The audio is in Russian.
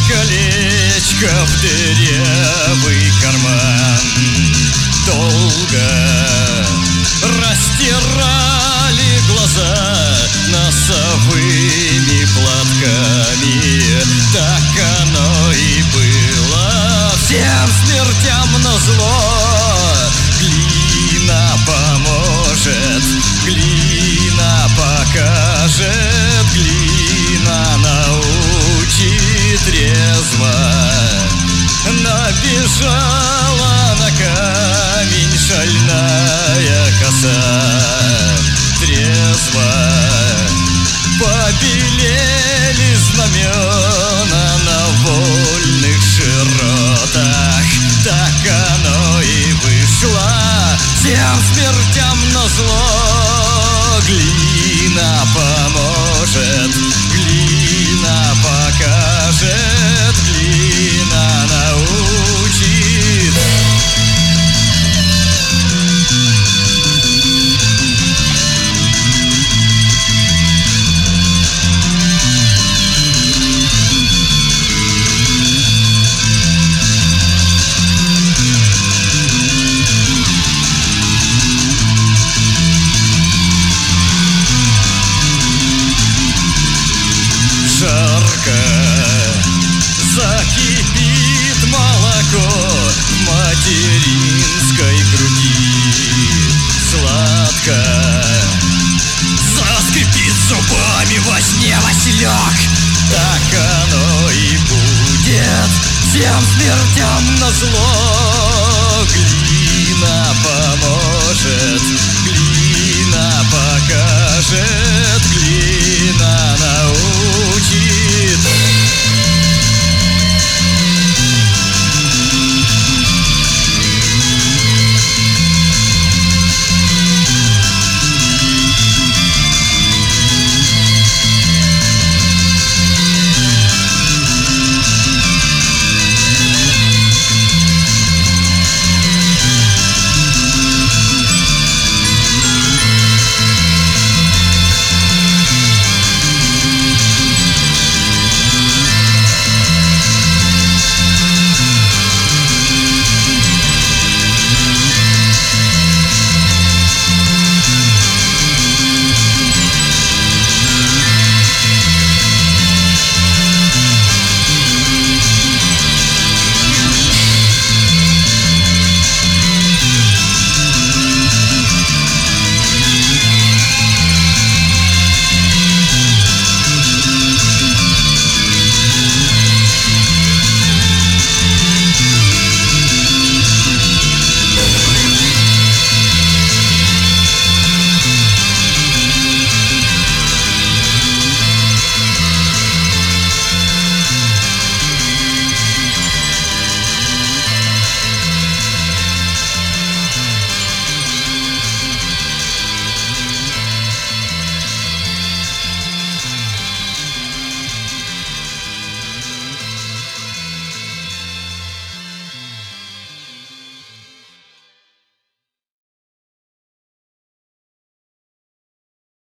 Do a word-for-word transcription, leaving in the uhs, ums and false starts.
колечко в дырявый карман. Долго растирали глаза носовыми платками. Так оно и было, всем смертям назло. Глина поможет, глина покажет, глина научит трезво. Набежала на камень шальная коса. Трезво побелели знамена на вольных широтах. Так оно и вышло, всем смертям назло. Глина поможет, глина покажет, глина научит. Жарко закипит молоко в материнской груди. Сладко заскрипит зубами во сне Василек. Так оно и будет, всем смертям назло. Глина поможет, глина покажет, глина научит.